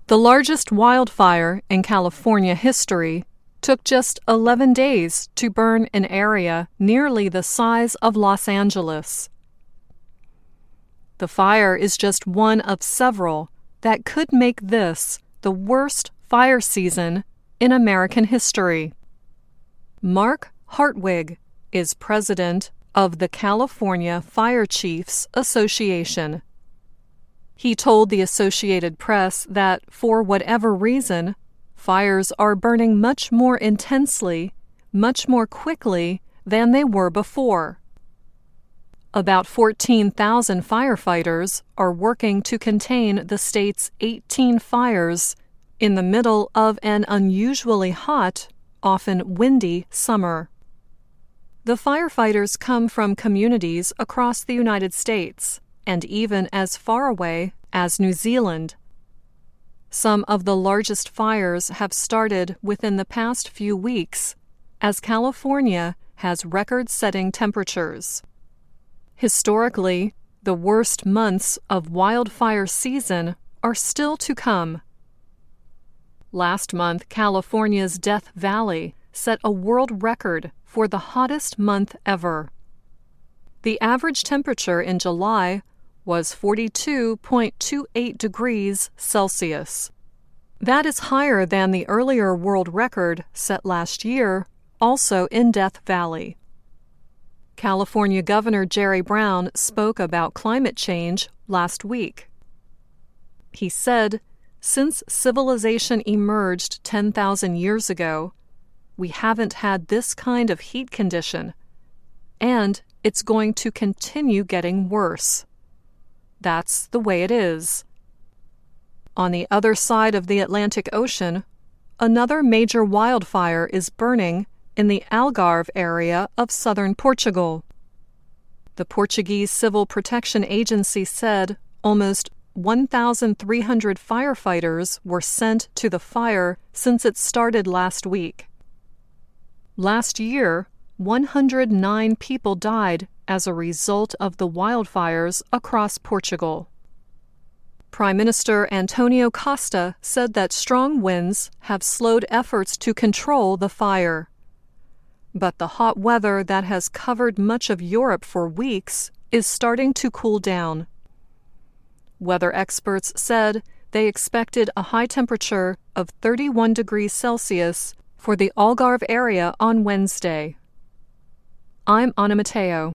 The largest wildfire in California history took just 11 days to burn an area nearly the size of Los Angeles. The fire is just one of several that could make this the worst fire season in American history. Mark Hartwig is president of the California Fire Chiefs Association. He told the Associated Press that, for whatever reason, fires are burning much more intensely, much more quickly than they were before. About 14,000 firefighters are working to contain the state's 18 fires in the middle of an unusually hot, often windy summer. The firefighters come from communities across the United States and even as far away as New Zealand. Some of the largest fires have started within the past few weeks, as California has record-setting temperatures. Historically, the worst months of wildfire season are still to come. Last month, California's Death Valley set a world record for the hottest month ever. The average temperature in July was 42.28 degrees Celsius. That is higher than the earlier world record set last year, also in Death Valley. California Governor Jerry Brown spoke about climate change last week. He said, "Since civilization emerged 10,000 years ago, we haven't had this kind of heat condition, and it's going to continue getting worse. That's the way it is." On the other side of the Atlantic Ocean, another major wildfire is burning in the Algarve area of southern Portugal. The Portuguese Civil Protection Agency said almost 1,300 firefighters were sent to the fire since it started last week. Last year, 109 people died as a result of the wildfires across Portugal. Prime Minister Antonio Costa said that strong winds have slowed efforts to control the fire. But the hot weather that has covered much of Europe for weeks is starting to cool down. Weather experts said they expected a high temperature of 31 degrees Celsius for the Algarve area on Wednesday. I'm Anna Matteo.